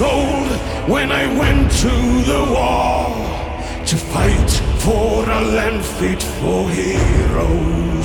told when I went to the war to fight for a land fit for heroes.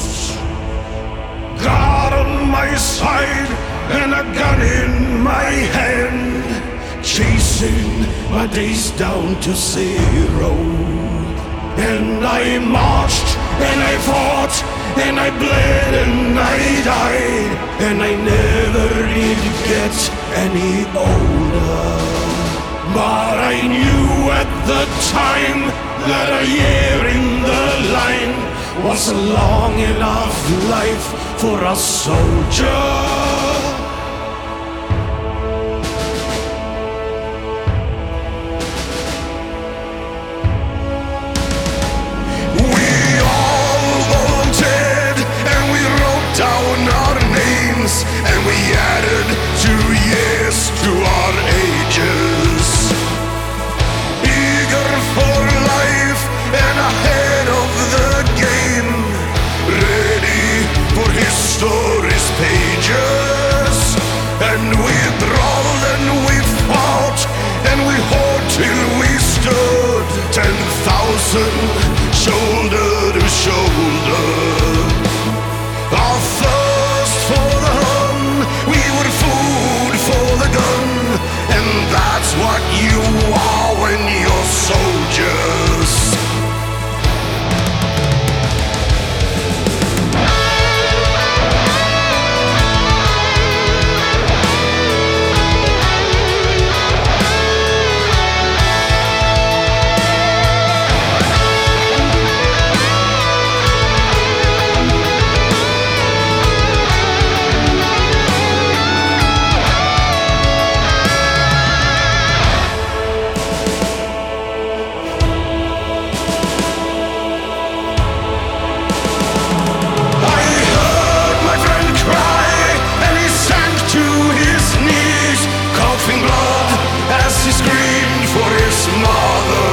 God on my side and a gun in my hand, chasing my days down to zero. And I marched and I fought and I bled and I died, and I never did get any older. But I knew at the time that a year in the line was a long enough life for a soldier. And we added 2 years to our ages, eager for life and ahead of the game, ready for history's pages. And we brawled and we fought and we fought till we stood 10,000 shoulder to shoulder. Our thirst for the run, we were food for the gun, and that's what you are when you're soldiers. He screamed for his mother.